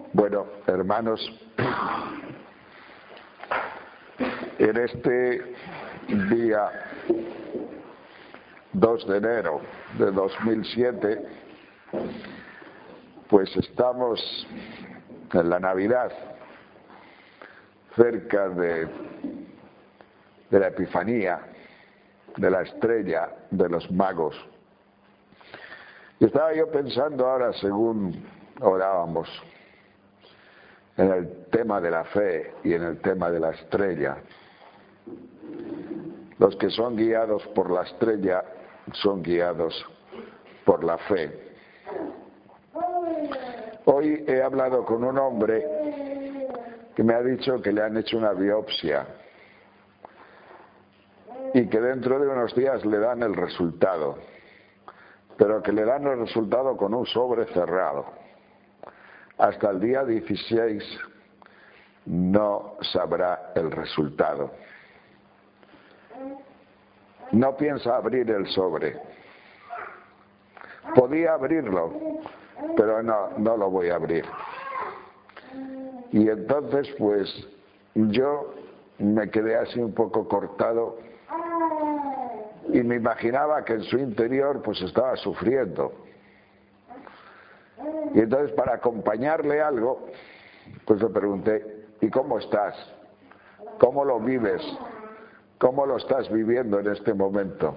Bueno, hermanos, en este día 2 de enero de 2007, pues estamos en la Navidad, cerca de la Epifanía, de la estrella de los magos. Y estaba yo pensando ahora, según orábamos, en el tema de la fe y en el tema de la estrella. Los que son guiados por la estrella son guiados por la fe. Hoy he hablado con un hombre que me ha dicho que le han hecho una biopsia y que dentro de unos días le dan el resultado, pero que le dan el resultado con un sobre cerrado. Hasta el día 16 no sabrá el resultado. No piensa abrir el sobre. Podía abrirlo, pero no lo voy a abrir. Y entonces, pues, yo me quedé así un poco cortado y me imaginaba que en su interior, pues, estaba sufriendo. Y entonces, para acompañarle algo, pues le pregunté: ¿y cómo estás? ¿Cómo lo vives? ¿Cómo lo estás viviendo en este momento?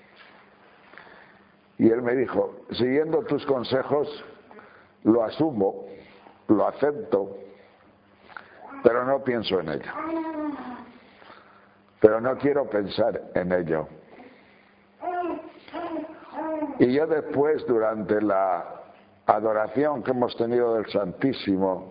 Y él me dijo: siguiendo tus consejos, lo asumo, lo acepto, pero no pienso en ello. Pero no quiero pensar en ello. Y yo después, durante la adoración que hemos tenido del Santísimo,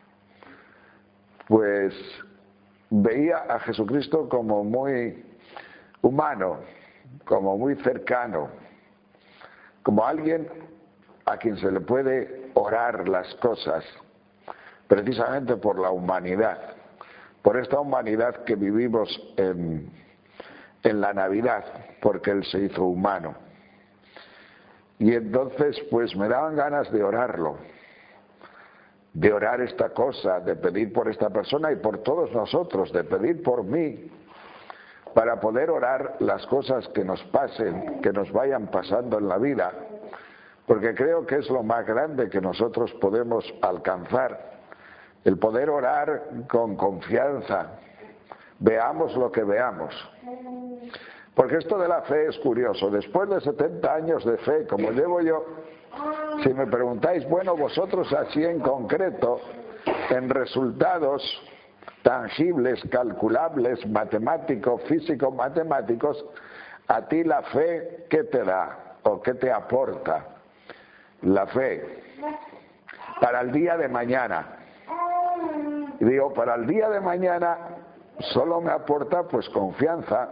pues veía a Jesucristo como muy humano, como muy cercano, como alguien a quien se le puede orar las cosas, precisamente por la humanidad, por esta humanidad que vivimos en la Navidad, porque Él se hizo humano. Y entonces, pues me daban ganas de orarlo, de orar esta cosa, de pedir por esta persona y por todos nosotros, de pedir por mí, para poder orar las cosas que nos pasen, que nos vayan pasando en la vida, porque creo que es lo más grande que nosotros podemos alcanzar, el poder orar con confianza, veamos lo que veamos. Porque esto de la fe es curioso. Después de 70 años de fe, como llevo yo, si me preguntáis, bueno, vosotros así en concreto, en resultados tangibles, calculables, matemáticos, físicos, matemáticos, a ti la fe, ¿qué te da o qué te aporta? La fe para el día de mañana. Y digo, para el día de mañana solo me aporta pues confianza.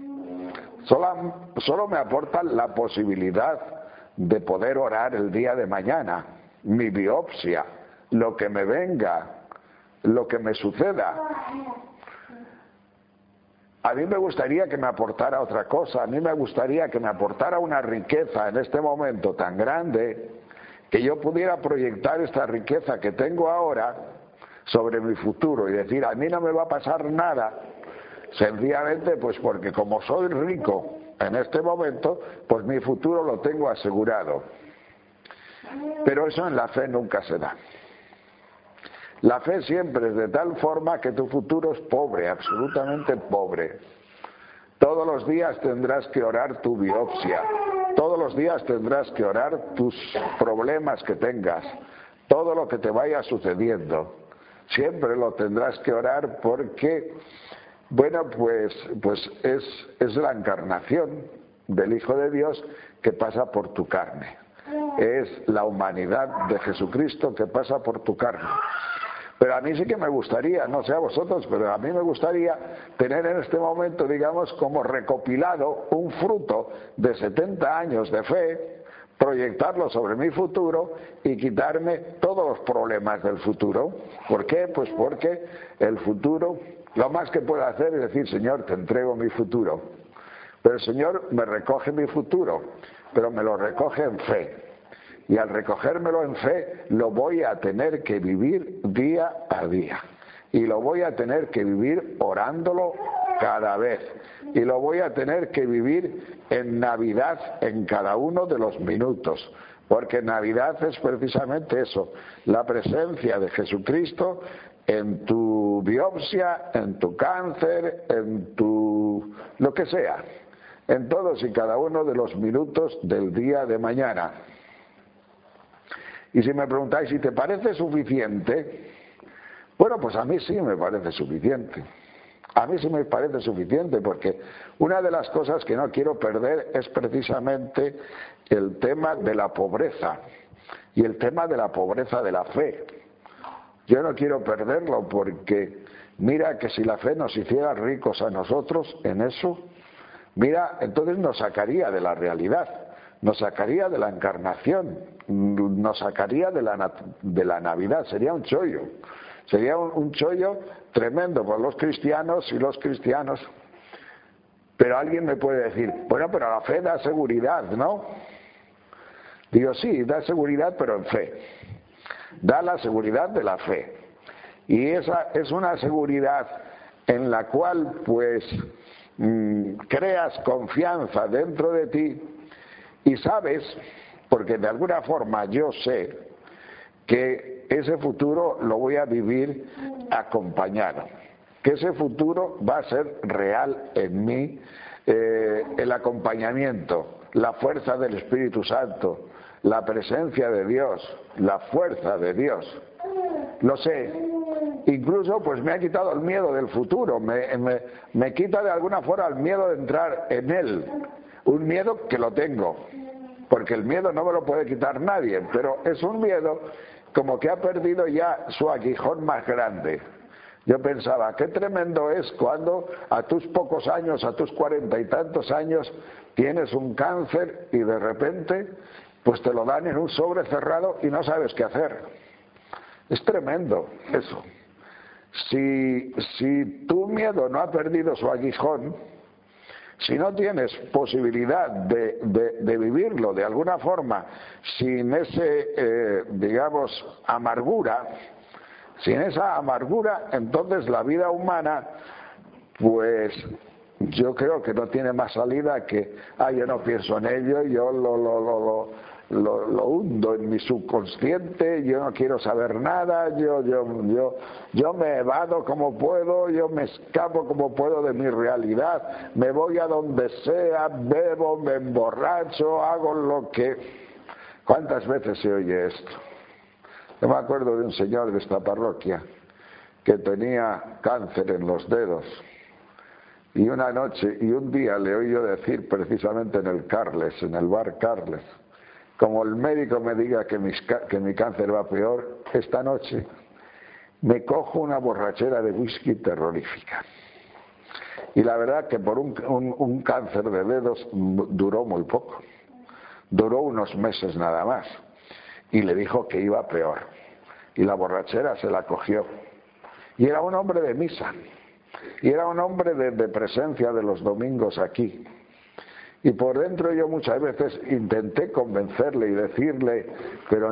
Solo me aporta la posibilidad de poder orar el día de mañana, mi biopsia, lo que me venga, lo que me suceda. A mí me gustaría que me aportara otra cosa, a mí me gustaría que me aportara una riqueza en este momento tan grande, que yo pudiera proyectar esta riqueza que tengo ahora sobre mi futuro y decir: a mí no me va a pasar nada. Sencillamente, pues porque como soy rico en este momento, pues mi futuro lo tengo asegurado. Pero eso en la fe nunca se da. La fe siempre es de tal forma que tu futuro es pobre, absolutamente pobre. Todos los días tendrás que orar tu biopsia, todos los días tendrás que orar tus problemas que tengas, todo lo que te vaya sucediendo. Siempre lo tendrás que orar porque, bueno, pues es la encarnación del Hijo de Dios que pasa por tu carne. Es la humanidad de Jesucristo que pasa por tu carne. Pero a mí sí que me gustaría, no sé a vosotros, pero a mí me gustaría tener en este momento, digamos, como recopilado un fruto de 70 años de fe, proyectarlo sobre mi futuro y quitarme todos los problemas del futuro. ¿Por qué? Pues porque el futuro, lo más que puedo hacer es decir: Señor, te entrego mi futuro. Pero el Señor me recoge mi futuro, pero me lo recoge en fe. y al recogérmelo en fe lo voy a tener que vivir día a día. Y lo voy a tener que vivir orándolo cada vez. Y lo voy a tener que vivir en Navidad en cada uno de los minutos. Porque Navidad es precisamente eso, la presencia de Jesucristo en tu biopsia, en tu cáncer, en tu lo que sea, en todos y cada uno de los minutos del día de mañana. Y si me preguntáis si te parece suficiente, bueno, pues a mí sí me parece suficiente. A mí sí me parece suficiente, porque una de las cosas que no quiero perder es precisamente el tema de la pobreza y el tema de la pobreza de la fe. Yo no quiero perderlo porque mira que si la fe nos hiciera ricos a nosotros en eso, mira, entonces nos sacaría de la realidad, nos sacaría de la encarnación, nos sacaría de la Navidad, sería un chollo. Sería un chollo tremendo por los cristianos y los cristianos. Pero alguien me puede decir, bueno, pero la fe da seguridad, ¿no? Digo, sí, da seguridad, pero en fe. Da la seguridad de la fe. Y esa es una seguridad en la cual, pues, creas confianza dentro de ti y sabes, porque de alguna forma yo sé que ese futuro lo voy a vivir acompañado, que ese futuro va a ser real en mí, el acompañamiento, la fuerza del Espíritu Santo, la presencia de Dios, la fuerza de Dios. Lo sé. Incluso pues me ha quitado el miedo del futuro, me quita de alguna forma el miedo de entrar en él, un miedo que lo tengo, porque el miedo no me lo puede quitar nadie, pero es un miedo como que ha perdido ya su aguijón más grande. Yo pensaba, qué tremendo es cuando a tus pocos años, a tus 40 y tantos años, tienes un cáncer y de repente pues te lo dan en un sobre cerrado y no sabes qué hacer. Es tremendo eso. Si tu miedo no ha perdido su aguijón, si no tienes posibilidad de vivirlo de alguna forma sin ese, digamos, amargura, sin esa amargura, entonces la vida humana, pues yo creo que no tiene más salida que, yo no pienso en ello, yo lo hundo en mi subconsciente, yo no quiero saber nada, yo me evado como puedo, yo me escapo como puedo de mi realidad, me voy a donde sea, bebo, me emborracho, hago lo que... ¿Cuántas veces se oye esto? Yo me acuerdo de un señor de esta parroquia que tenía cáncer en los dedos y una noche y un día le oí yo decir precisamente en el Carles, en el bar Carles, como el médico me diga que mi cáncer va peor, esta noche me cojo una borrachera de whisky terrorífica. Y la verdad que por un cáncer de dedos duró muy poco, duró unos meses nada más, y le dijo que iba peor, y la borrachera se la cogió. Y era un hombre de misa, y era un hombre de presencia de los domingos aquí. Y por dentro yo muchas veces intenté convencerle y decirle, pero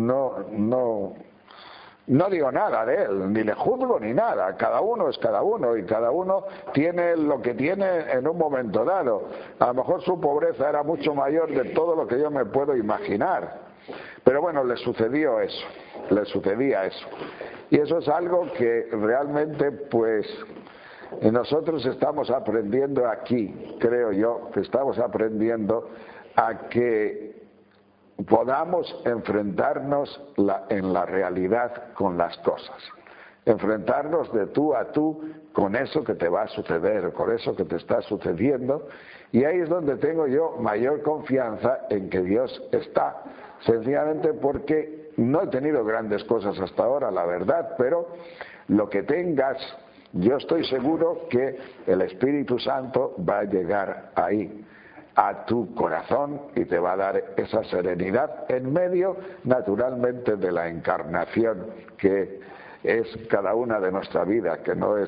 no digo nada de él, ni le juzgo ni nada, cada uno es cada uno y cada uno tiene lo que tiene en un momento dado. A lo mejor su pobreza era mucho mayor de todo lo que yo me puedo imaginar, pero bueno, le sucedía eso. Y eso es algo que realmente pues... Y nosotros estamos aprendiendo aquí, creo yo, que estamos aprendiendo a que podamos enfrentarnos en la realidad con las cosas. Enfrentarnos de tú a tú con eso que te va a suceder, con eso que te está sucediendo. Y ahí es donde tengo yo mayor confianza en que Dios está. Sencillamente porque no he tenido grandes cosas hasta ahora, la verdad, pero lo que tengas... Yo estoy seguro que el Espíritu Santo va a llegar ahí, a tu corazón, y te va a dar esa serenidad en medio, naturalmente, de la encarnación que es cada una de nuestra vida, que no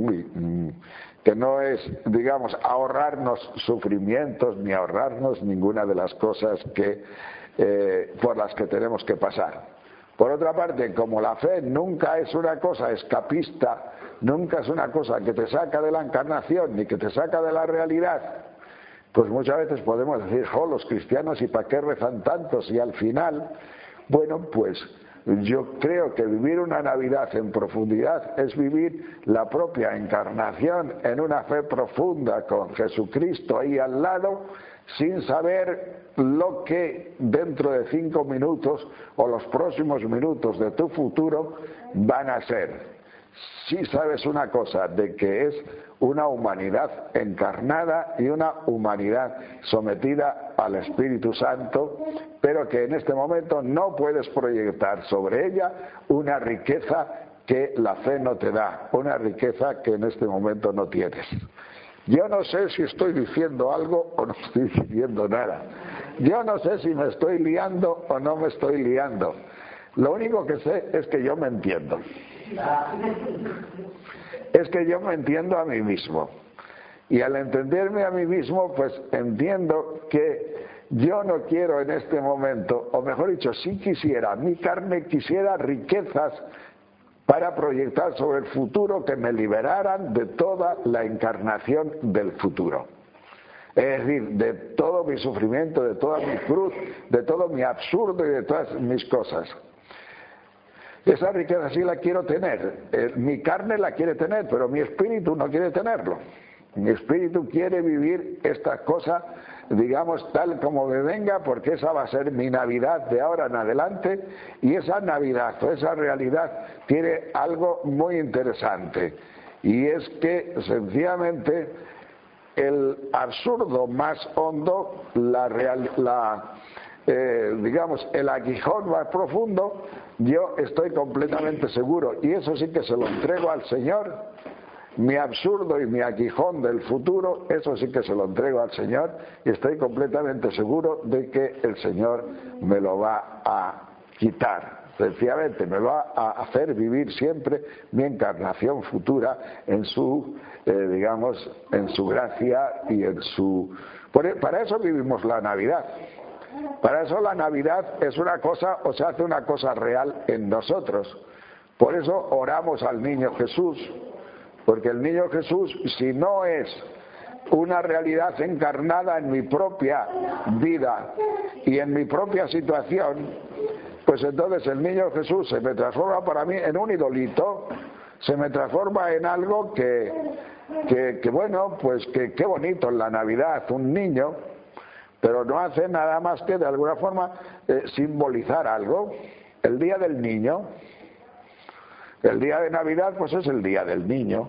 es, digamos, ahorrarnos sufrimientos ni ahorrarnos ninguna de las cosas que por las que tenemos que pasar. Por otra parte, como la fe nunca es una cosa escapista, nunca es una cosa que te saca de la encarnación ni que te saca de la realidad, pues muchas veces podemos decir, los cristianos, ¿y para qué rezan tantos? Y al final, bueno, pues yo creo que vivir una Navidad en profundidad es vivir la propia encarnación en una fe profunda con Jesucristo ahí al lado, sin saber lo que dentro de 5 minutos o los próximos minutos de tu futuro van a ser. Sí sabes una cosa, de que es una humanidad encarnada y una humanidad sometida al Espíritu Santo, pero que en este momento no puedes proyectar sobre ella una riqueza que la fe no te da, una riqueza que en este momento no tienes. Yo no sé si estoy diciendo algo o no estoy diciendo nada. Yo no sé si me estoy liando o no me estoy liando. Lo único que sé es que yo me entiendo. Es que yo me entiendo a mí mismo. Y al entenderme a mí mismo, pues entiendo que yo no quiero en este momento, o mejor dicho, sí quisiera, mi carne quisiera riquezas para proyectar sobre el futuro que me liberaran de toda la encarnación del futuro. Es decir, de todo mi sufrimiento, de toda mi cruz, de todo mi absurdo y de todas mis cosas. Esa riqueza sí la quiero tener, mi carne la quiere tener, pero mi espíritu no quiere tenerlo. Mi espíritu quiere vivir esta cosa, digamos, tal como me venga, porque esa va a ser mi Navidad de ahora en adelante, y esa Navidad o esa realidad tiene algo muy interesante, y es que sencillamente el absurdo más hondo, digamos, el aguijón más profundo, yo estoy completamente seguro, y eso sí que se lo entrego al Señor. Mi absurdo y mi aguijón del futuro, eso sí que se lo entrego al Señor, y estoy completamente seguro de que el Señor me lo va a quitar. Sencillamente me va a hacer vivir siempre mi encarnación futura en su, digamos, en su gracia y en su... Para eso vivimos la Navidad. Para eso la Navidad es una cosa, o se hace una cosa real en nosotros. Por eso oramos al niño Jesús, porque el niño Jesús, si no es una realidad encarnada en mi propia vida y en mi propia situación, pues entonces el niño Jesús se me transforma para mí en un idolito, se me transforma en algo que bueno, pues que qué bonito en la Navidad, un niño, pero no hace nada más que de alguna forma simbolizar algo. El día del niño, el día de Navidad, pues es el día del niño,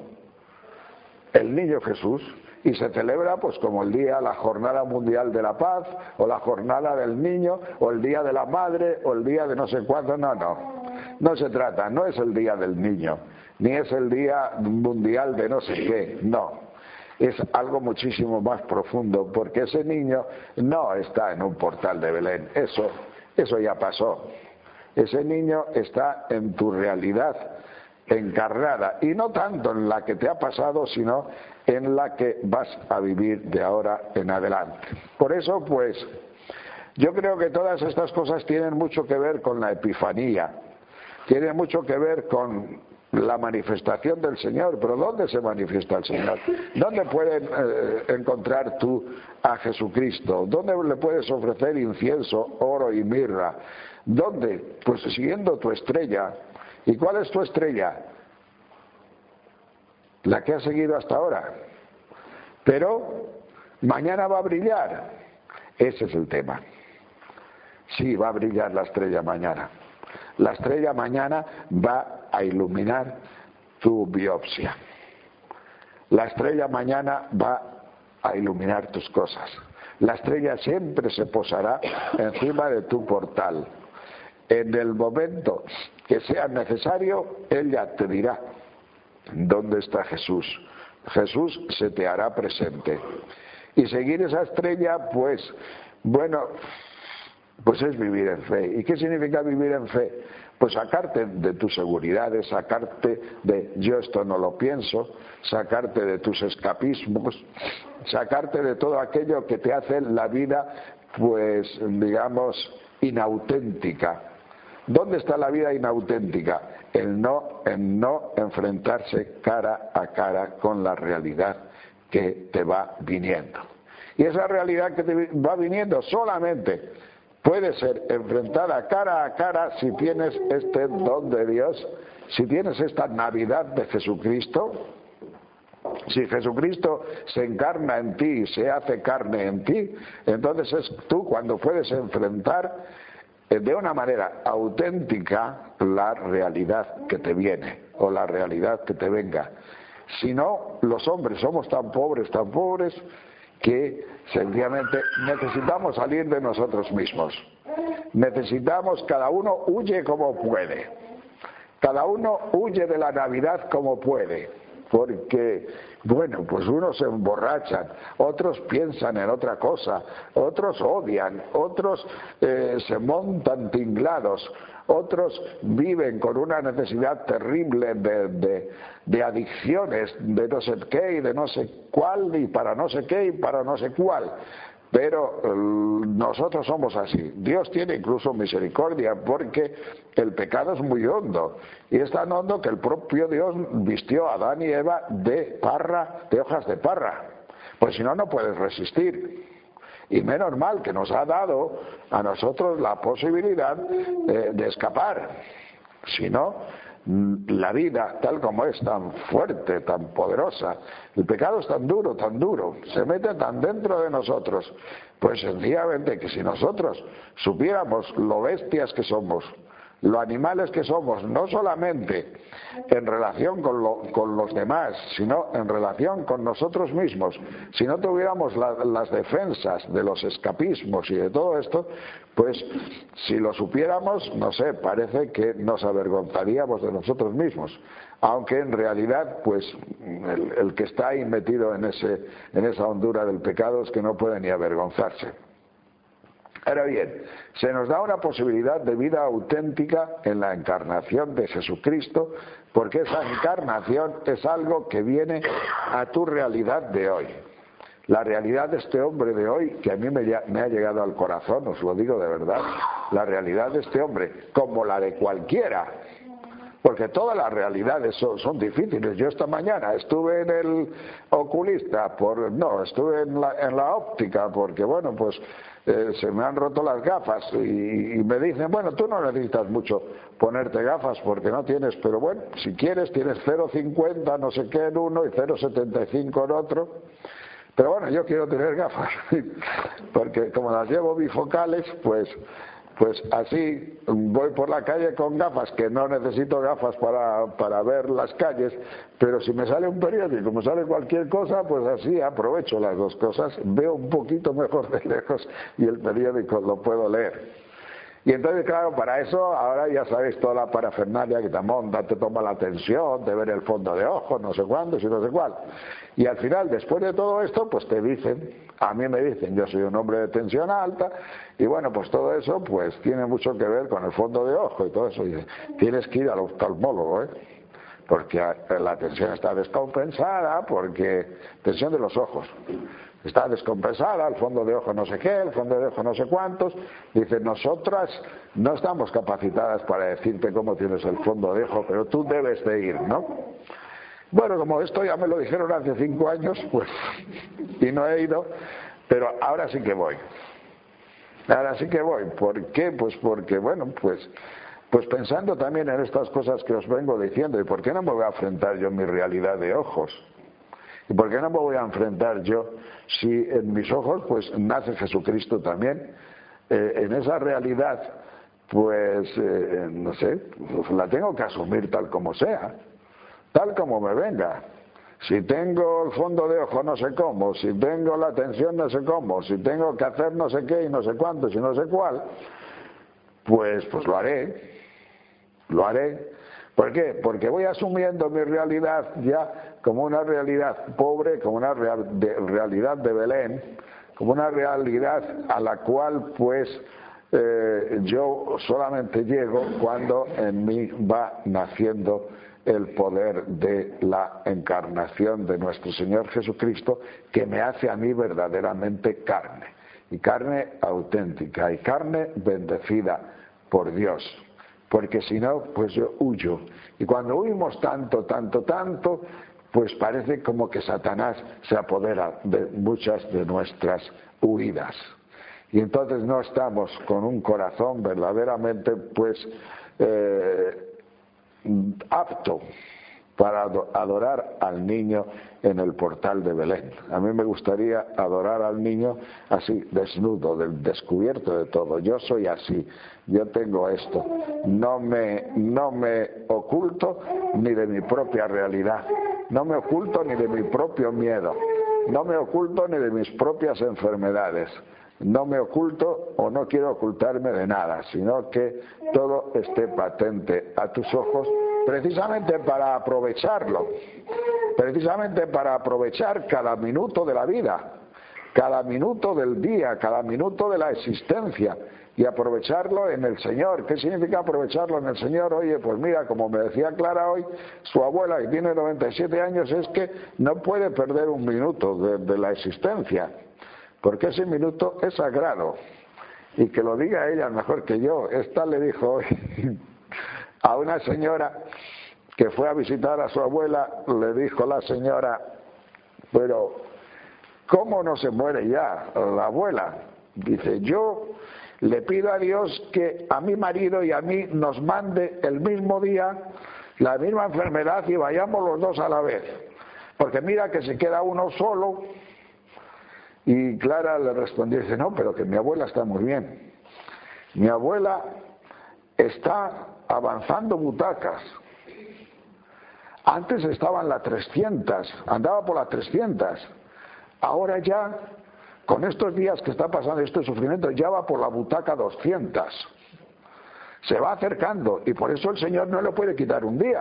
el niño Jesús, y se celebra pues como el día, la jornada mundial de la paz, o la jornada del niño, o el día de la madre, o el día de no sé cuándo. No se trata, no es el día del niño, ni es el día mundial de no sé qué, no. Es algo muchísimo más profundo, porque ese niño no está en un portal de Belén, eso ya pasó. Ese niño está en tu realidad encarnada, y no tanto en la que te ha pasado, sino en la que vas a vivir de ahora en adelante. Por eso, pues, yo creo que todas estas cosas tienen mucho que ver con la Epifanía, tienen mucho que ver con la manifestación del Señor. Pero ¿dónde se manifiesta el Señor? ¿Dónde puedes encontrar tú a Jesucristo? ¿Dónde le puedes ofrecer incienso, oro y mirra? ¿Dónde? Pues siguiendo tu estrella. ¿Y cuál es tu estrella? La que has seguido hasta ahora. Pero mañana va a brillar. Ese es el tema. Sí, va a brillar la estrella mañana. La estrella mañana va a iluminar tu biopsia. La estrella mañana va a iluminar tus cosas. La estrella siempre se posará encima de tu portal. En el momento que sea necesario, ella te dirá dónde está Jesús. Jesús se te hará presente. Y seguir esa estrella, pues, bueno, pues es vivir en fe. ¿Y qué significa vivir en fe? Pues sacarte de tus seguridades, sacarte de yo esto no lo pienso, sacarte de tus escapismos, sacarte de todo aquello que te hace la vida, pues, digamos, inauténtica. ¿Dónde está la vida inauténtica? En no enfrentarse cara a cara con la realidad que te va viniendo. Y esa realidad que te va viniendo solamente puede ser enfrentada cara a cara si tienes este don de Dios, si tienes esta Navidad de Jesucristo. Si Jesucristo se encarna en ti y se hace carne en ti, entonces es tú cuando puedes enfrentar de una manera auténtica la realidad que te viene o la realidad que te venga. Si no, los hombres somos tan pobres que sencillamente necesitamos salir de nosotros mismos. Necesitamos, cada uno huye como puede. Cada uno huye de la Navidad como puede. Porque, bueno, pues unos se emborrachan, otros piensan en otra cosa, otros odian, otros se montan tinglados, otros viven con una necesidad terrible de adicciones, de no sé qué y de no sé cuál, y para no sé qué y para no sé cuál. Pero nosotros somos así. Dios tiene incluso misericordia porque el pecado es muy hondo. Y es tan hondo que el propio Dios vistió a Adán y Eva de hojas de parra. Pues si no, no puedes resistir. Y menos mal que nos ha dado a nosotros la posibilidad de escapar. Si no, la vida tal como es, tan fuerte, tan poderosa, el pecado es tan duro, se mete tan dentro de nosotros, pues sencillamente que si nosotros supiéramos lo bestias que somos, lo animales que somos, no solamente en relación con los demás, sino en relación con nosotros mismos, si no tuviéramos las defensas de los escapismos y de todo esto, pues si lo supiéramos, no sé, parece que nos avergonzaríamos de nosotros mismos, aunque en realidad pues el que está ahí metido en esa hondura del pecado es que no puede ni avergonzarse. Ahora bien, se nos da una posibilidad de vida auténtica en la encarnación de Jesucristo, porque esa encarnación es algo que viene a tu realidad de hoy. La realidad de este hombre de hoy, que a mí me ha llegado al corazón, os lo digo de verdad, la realidad de este hombre, como la de cualquiera, porque todas las realidades son difíciles. Yo esta mañana estuve en el oculista, estuve en la óptica, porque bueno, pues se me han roto las gafas y me dicen, bueno, tú no necesitas mucho ponerte gafas porque no tienes, pero bueno, si quieres tienes 0,50 no sé qué en uno y 0,75 en otro. Pero bueno, yo quiero tener gafas, porque como las llevo bifocales, pues así voy por la calle con gafas, que no necesito gafas para ver las calles, pero si me sale un periódico, me sale cualquier cosa, pues así aprovecho las dos cosas, veo un poquito mejor de lejos y el periódico lo puedo leer. Y entonces, claro, para eso ahora ya sabéis toda la parafernalia que te monta, te toma la atención, de ver el fondo de ojos, no sé cuándo, y no sé cuál. Y al final, después de todo esto, pues te dicen, a mí me dicen, yo soy un hombre de tensión alta, y bueno, pues todo eso pues tiene mucho que ver con el fondo de ojo y todo eso. Y tienes que ir al oftalmólogo, porque la tensión está descompensada, porque tensión de los ojos. Está descompensada, el fondo de ojo no sé qué, el fondo de ojo no sé cuántos. Dice, nosotras no estamos capacitadas para decirte cómo tienes el fondo de ojo, pero tú debes de ir, ¿no? Bueno, como esto ya me lo dijeron hace 5 años, pues, y no he ido, pero ahora sí que voy. Ahora sí que voy. ¿Por qué? Pues porque, bueno, pues pensando también en estas cosas que os vengo diciendo, ¿y por qué no me voy a enfrentar yo en mi realidad de ojos? ¿Y por qué no me voy a enfrentar yo si en mis ojos pues nace Jesucristo también? En esa realidad, pues, no sé, pues la tengo que asumir tal como sea, tal como me venga. Si tengo el fondo de ojo no sé cómo, si tengo la tensión no sé cómo, si tengo que hacer no sé qué y no sé cuánto y no sé cuál, pues lo haré. Lo haré. ¿Por qué? Porque voy asumiendo mi realidad ya como una realidad pobre, como una realidad de Belén, como una realidad a la cual pues yo solamente llego cuando en mí va naciendo el poder de la encarnación de nuestro Señor Jesucristo, que me hace a mí verdaderamente carne, y carne auténtica, y carne bendecida por Dios. Porque si no, pues yo huyo. Y cuando huimos tanto, pues parece como que Satanás se apodera de muchas de nuestras huidas. Y entonces no estamos con un corazón verdaderamente, pues, apto para adorar al niño en el portal de Belén. A mí me gustaría adorar al niño así, desnudo, descubierto de todo. Yo soy así, yo tengo esto. No me oculto ni de mi propia realidad, no me oculto ni de mi propio miedo, no me oculto ni de mis propias enfermedades. No me oculto o no quiero ocultarme de nada, sino que todo esté patente a tus ojos, precisamente para aprovecharlo, precisamente para aprovechar cada minuto de la vida, cada minuto del día, cada minuto de la existencia, y aprovecharlo en el Señor. ¿Qué significa aprovecharlo en el Señor? Oye, pues mira, como me decía Clara hoy, su abuela, que tiene 97 años, es que no puede perder un minuto de la existencia, porque ese minuto es sagrado. Y que lo diga ella mejor que yo. Esta le dijo hoy a una señora que fue a visitar a su abuela, le dijo la señora, pero ¿cómo no se muere ya la abuela? Dice, yo le pido a Dios que a mi marido y a mí nos mande el mismo día la misma enfermedad y vayamos los dos a la vez, porque mira que se queda uno solo. Y Clara le respondió, dice, no, pero que mi abuela está muy bien. Mi abuela está avanzando butacas. Antes estaba en la 300, andaba por las 300. Ahora ya, con estos días que está pasando este sufrimiento, ya va por la butaca 200. Se va acercando y por eso el Señor no le puede quitar un día.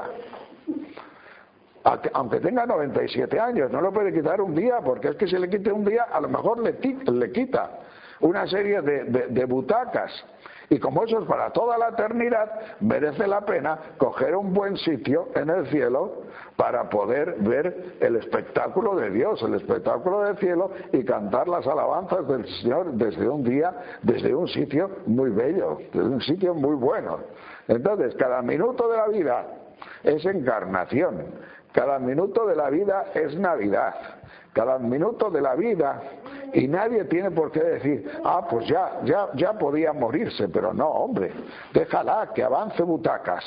Aunque tenga 97 años, no le puede quitar un día, porque es que si le quite un día, a lo mejor le quita una serie de butacas. Y como eso es para toda la eternidad, merece la pena coger un buen sitio en el cielo para poder ver el espectáculo de Dios, el espectáculo del cielo, y cantar las alabanzas del Señor desde un sitio muy bello, desde un sitio muy bueno. Entonces, cada minuto de la vida es encarnación. Cada minuto de la vida es Navidad, cada minuto de la vida, y nadie tiene por qué decir, pues ya podía morirse, pero no, hombre, déjala que avance butacas,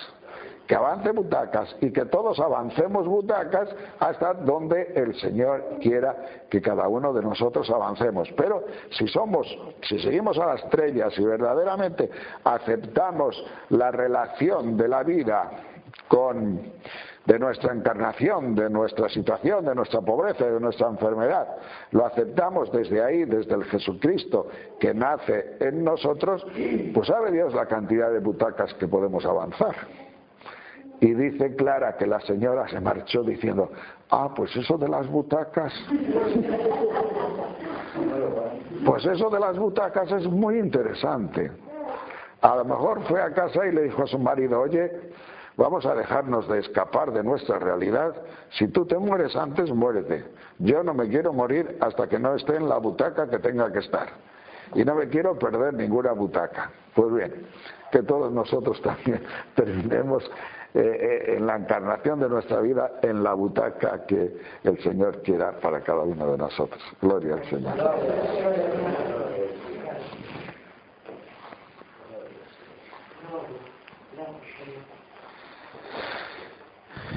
y que todos avancemos butacas hasta donde el Señor quiera que cada uno de nosotros avancemos. Pero si seguimos a las estrellas y verdaderamente aceptamos la relación de la vida de nuestra encarnación, de nuestra situación, de nuestra pobreza, de nuestra enfermedad, lo aceptamos desde ahí, desde el Jesucristo que nace en nosotros, pues sabe Dios la cantidad de butacas que podemos avanzar. Y dice Clara que la señora se marchó diciendo, pues eso de las butacas, pues eso de las butacas es muy interesante. A lo mejor fue a casa y le dijo a su marido, oye, vamos a dejarnos de escapar de nuestra realidad. Si tú te mueres antes, muérete. Yo no me quiero morir hasta que no esté en la butaca que tenga que estar. Y no me quiero perder ninguna butaca. Pues bien, que todos nosotros también terminemos en la encarnación de nuestra vida en la butaca que el Señor quiera para cada uno de nosotros. Gloria al Señor. Gracias.